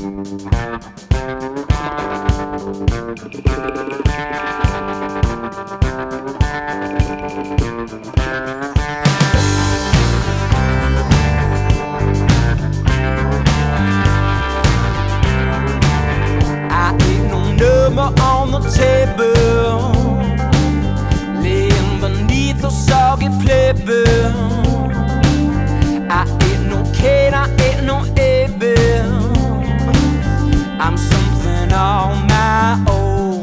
On the table, laying beneath a soggy playbill. I ain't no Kate, I ain't no Abel. I'm something on my own.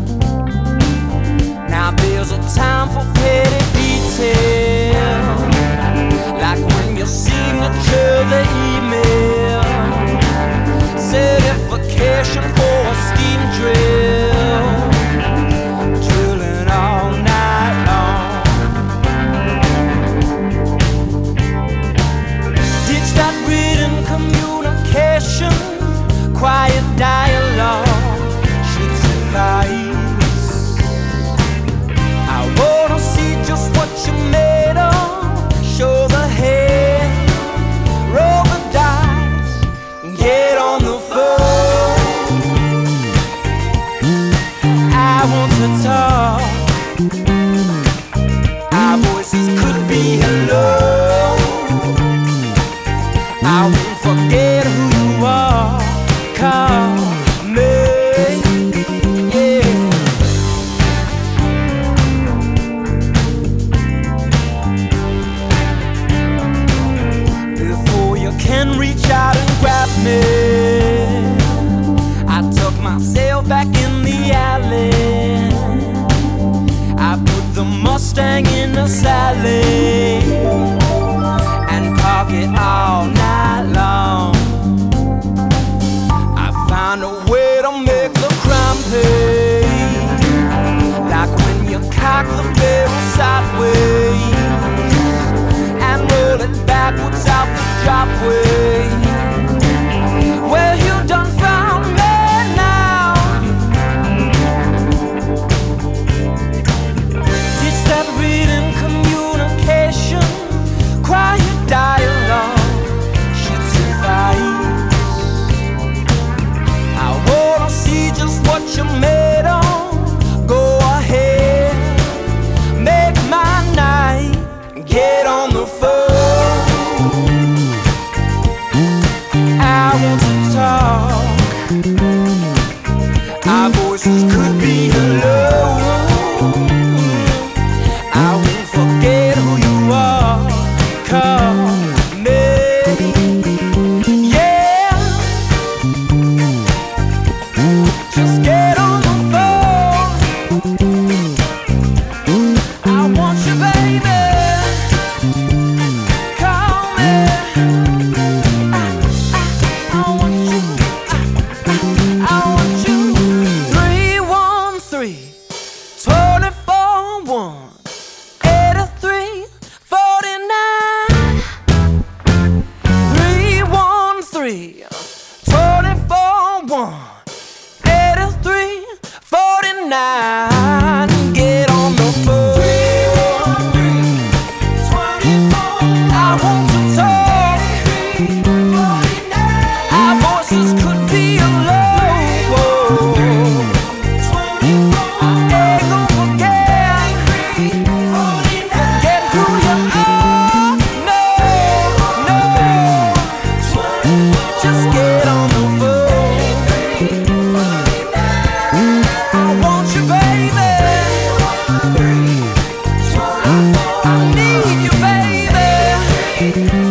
Now there's a time for petty detail, like when you signature the email, certification for a steam drill, drilling all night long. Ditch that written communication, quiet dialogue should suffice. I wanna see just what you're made of. Show the head, roll the dice, get on the phone. I want to talk. Our voices could be hello. I won't forget who you are. Call me, yeah. Before you can reach out and grab me, I tuck myself back in the alley. I put the Mustang in the Sally and park it all night long. I find a way to make the crime pay, like when you cock the barrel sideways and roll it backwards out the driveway. Well, you done found me now. Ditch that written communication, quiet dialogue should suffice. I wanna see just what you're made of. Go ahead, make my night, get on the phone. I want to talk. Our voices could be hello. I won't forget who you are. Call me, yeah. Just get on the phone. I want you, baby. Call me. I want you. I want you. 313 24 1 83 49. 313 24 1 83 49. Get on the phone. 313 24. I want to talk. Our voices could be alone. I ain't gonna forget. Forget who you are. No, no. Just get on the phone. I want you, baby. I need you, baby.